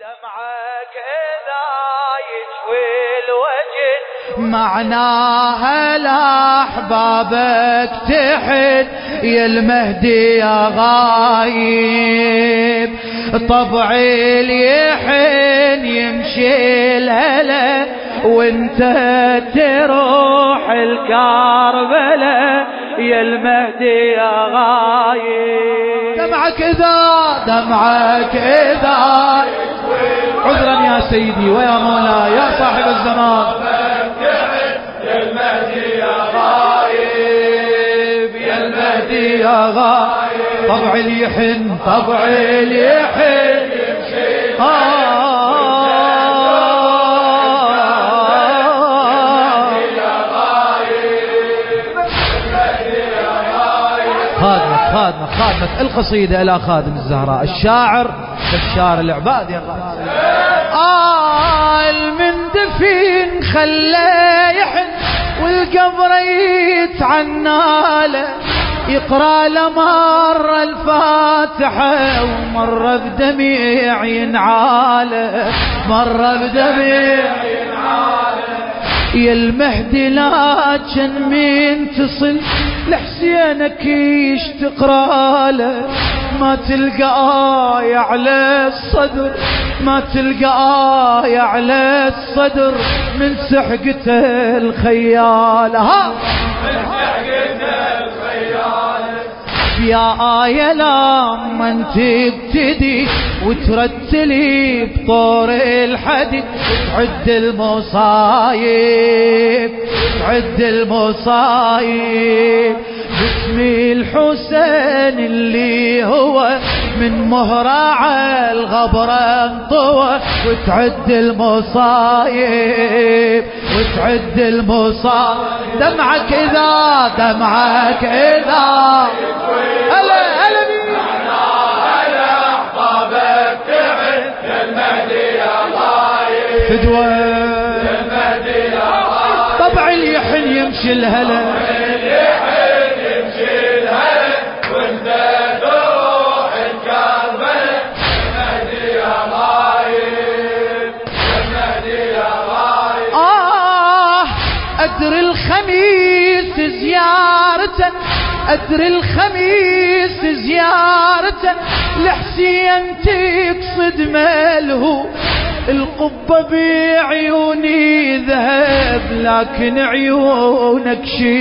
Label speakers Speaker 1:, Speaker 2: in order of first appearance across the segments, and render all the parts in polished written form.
Speaker 1: دمعك إذا يجوي الوجه
Speaker 2: معناها لأحبابك تحت يا المهدي يا غايب. طبعي اليحن يمشي الهلا وانت تروح الكربلة يا المهدي يا غايب. دمعك إذا عذرا يا سيدي ويا مولاي يا صاحب الزمان
Speaker 1: يا المهدي يا غايب يا المهدي يا غايب.
Speaker 2: طبعي اليحن خادمك القصيدة إلى خادم الزهراء الشاعر بشار العباد يا غالي. المندفين خلى يحن والقبر يتعناله يقرأ لمر الفاتحة ومر بدميع ينعاله يا المهدي لكن مين تصل لحسينك يشتقرا له ما تلقى آية على الصدر من سحقته الخيالة يا آية لما تبتدي وترتلي بطور الحديد تعد المصايب باسم الحسين اللي هو من مهرع الغبرة انطوى وتعد المصايب دمعك إذا هلا
Speaker 1: أحبابك تعد يا المهدي يا غايب
Speaker 2: فدوى
Speaker 1: يا المهدي يا غايب.
Speaker 2: طبع اليحن يمشي الهلا
Speaker 1: وانت تروح الكربلة يا المهدي يا غايب يا المهدي يا غايب.
Speaker 2: أدري الخميس زيارة لحسين تقصد ماله القبة بعيوني ذهب لكن عيونك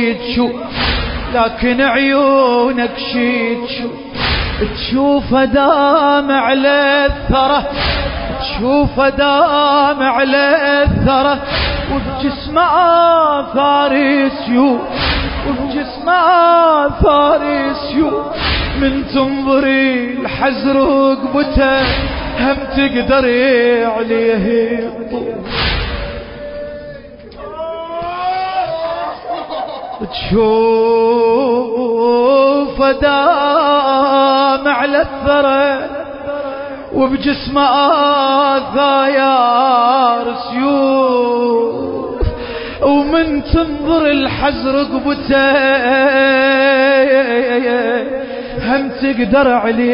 Speaker 2: شيت شو تشوف دامع على الثرى وبجسمه فارسيو من تنظري الحزر رقبته هم تقدري عليه الطول تشوف دامع على الثرى وبجسمه ثاير سيوف ومن تنظر الحزر رقبته هم تقدر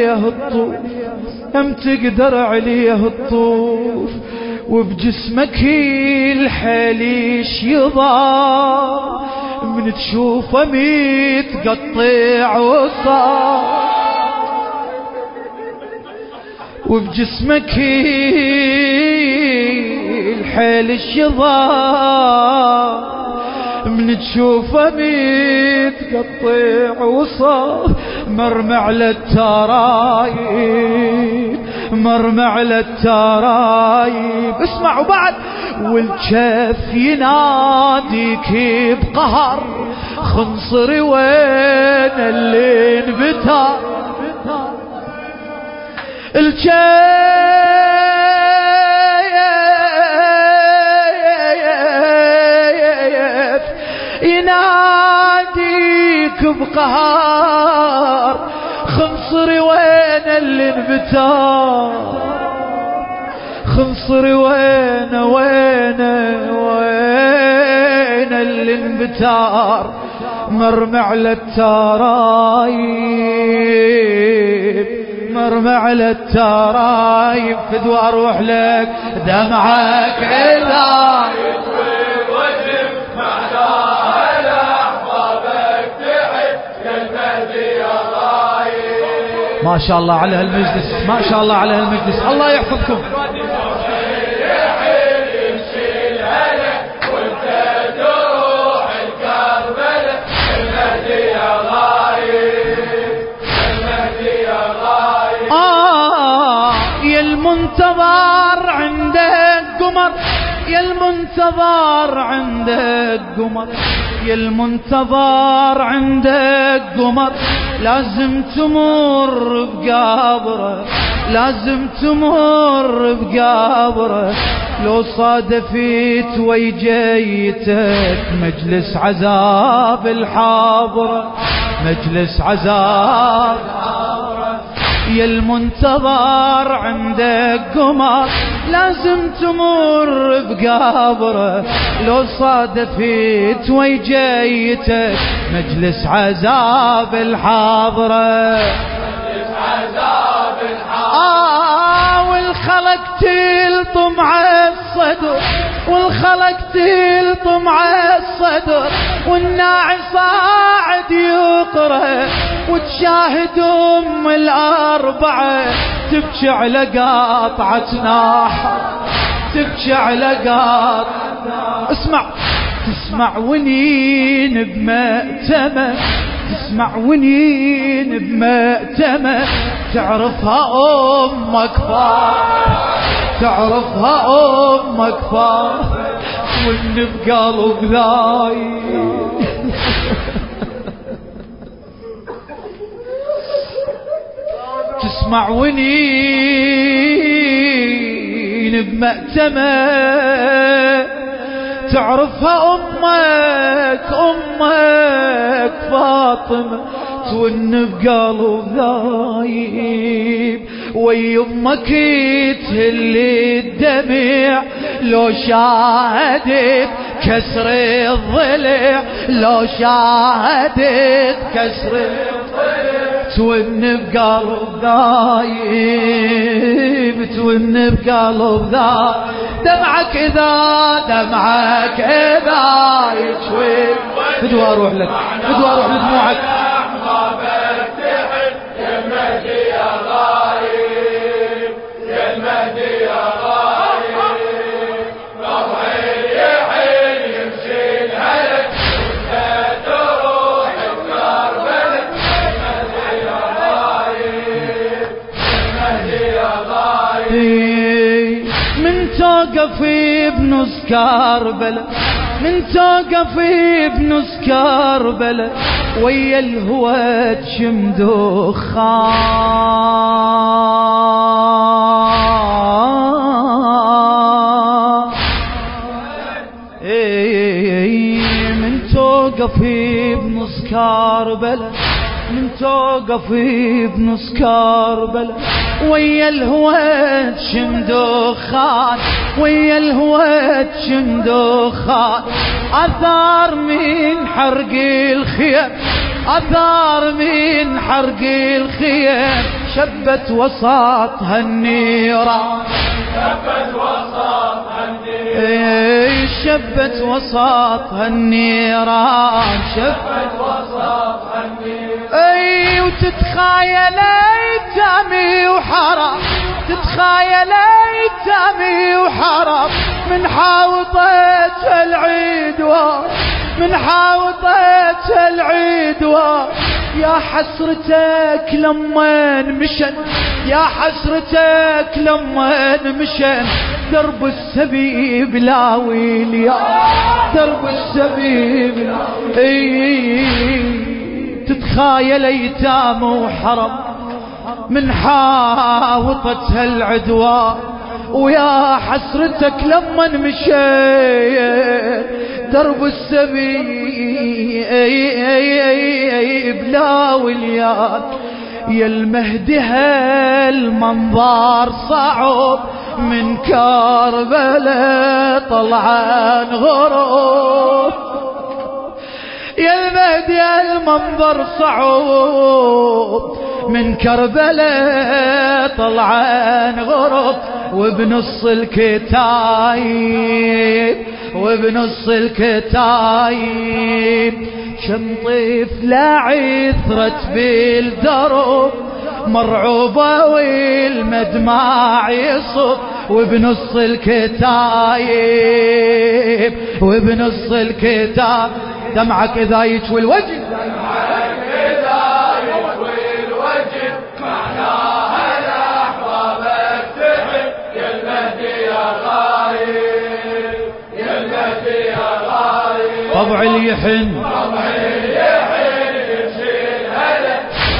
Speaker 2: عليه الطوف وبجسمك الحليش يضاع من تشوفه متقطع وصار وبجسمك الحليش يضاع من تشوفه متقطع وصار مرمى على الترايب اسمعوا بعد والجف يناديك بقهر خنصري وين اللي انبتر الجف يناديك بقهر خنصري وين اللي انبتر خنصري وين اللي انبتر مرمى على الترايب مرمى على الترايب فدوى اروح لك دمعك اذا
Speaker 1: يطوي وجه معناها لاحبابك تحب يا المهدي يا غايب.
Speaker 2: ما شاء الله على هالمجلس، ما شاء الله على هالمجلس، الله يحفظكم. يا المنتظر عندك قمر، يا المنتظر عندك قمر، يا المنتظر عندك قمر، لازم تمر بقبره، لازم تمر بقبره، لو صادفت ويجيتك مجلس عذاب الحاضره، مجلس عذاب. يا المنتظر عندك قمر، لازم تمر بقبره، لو صادفت ويجيتك مجلس عذاب الحاضره،
Speaker 1: مجلس عذاب الحاضره.
Speaker 2: والخلق تلطم على الصدر، والخلق تلطم على الصدر، والناعي صاعد يقرأ، وتشاهد الأربعة تبكي على قاطعة ناحر، تبكي على قاطعة. اسمع، تسمع ونين بمأتمة، تسمع ونين بمأتمة، تعرفها أمك فاطمة، تعرفها أمك فاطمة، وإن بقلب لاي. تسمع ونين بمأتمة، تعرفها أمك، أمك فاطمة، تون بقلب ذايب، وي أمك تهل الدمع لو شاهدت كسر الضلع، لو شاهدت كسر الضلع، تون بقلب ذايب، تون بقلب ذايب. دمعك إذا، دمعك إذا يشوي، بدو أروح لك، بدو أروح لدموعك.
Speaker 1: أحبابك تحب يا المهدي يا غايب، يا المهدي يا غايب. روحي يحيل يمشي الهلك، وانت تروح بكربلك، يا المهدي يا غايب، يا المهدي يا غايب.
Speaker 2: من توقف بنص كربلة، من توقف بنص كربلة، ويا الهوى تشم دخان. من توقف بنص كربلة، من توقف بنص كربلة، ويا الهوى تشم دخان، ويا الهوى تشم دخان. أثار من حرق الخيم، أثار من حرق الخيم، شبت وسطها النيران،
Speaker 1: شبت وسطها النيران،
Speaker 2: شبت وسطها النيران، شبت
Speaker 1: وسطها النيران.
Speaker 2: وتتخايل ايتامي وحرام، تتخايل ايتامي وحرام، من حاوطة العدوان، من حاوطة العدوان. يا حسرتك لما مشن، يا حسرتك لما مشن، درب السبيب لا ويليا، درب السبيب لا. تتخايل ايتام وحرم من حاوطة العدوان، ويا حسرتك لما مشيت درب السبيب لا وليان. يا المهدي هالمنظر صعب، من كربلاء طلعان غروب. يا المهدي المنظر صعب، من كربلاء طلعان غرب وبنص الكتايب وبنص الكتايب شنطف لا عثرت بالدرب مرعوبة والمدمع يصب وبنص الكتايب وبنص الكتاب دمعك إذا يشوي الوجه
Speaker 1: دمعك إذا يشوي الوجه معناها لأحبابك تحب يا المهدي يا غايب يا المهدي يا غايب
Speaker 2: طبع اللي
Speaker 1: طبع اليحن يشيل هلا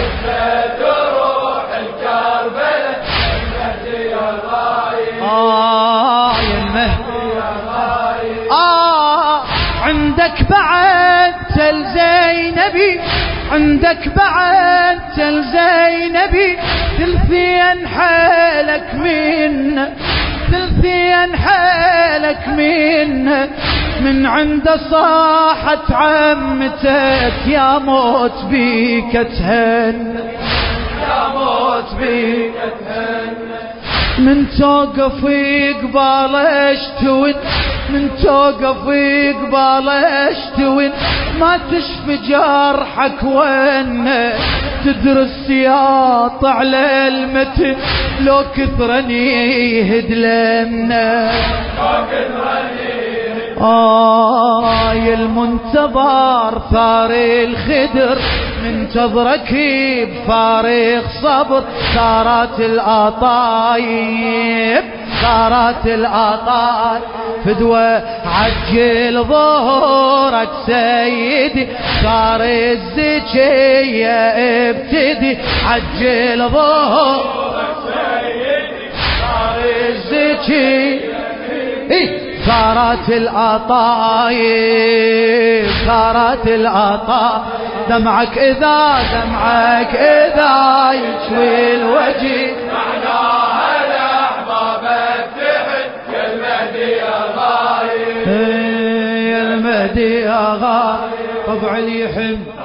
Speaker 1: تروح الكربلة المهدي يا غايب
Speaker 2: يا المهدي
Speaker 1: يا غايب
Speaker 2: عندك بعد تل زينبي عندك بعد تل زينبي ثلثين حالك منه ثلثين حالك منه من عند صاحت عمتك يا موت بيك تهنى يا موت بيك تهنى من توقف قبال اشتوين من توقف قبال اشتوين ما تشفي جرحك وين تدري السياط على المتن لو كثرني يهد لنا يا المنتظر ثار الخدر منتظرك بفارغ صبر صارت الأطايب صارت الأطايب فدوى عجل ظهورك سيدي صار الزكية ابتدي عجل ظهورك سيدي صار الزكية صارت الأطايب صارت الأطايب دمعك إذا يشوي الوجه
Speaker 1: معناها لأحبابك تحب يا المهدي يا غايب
Speaker 2: يا المهدي يا غايب طبع اللي يحب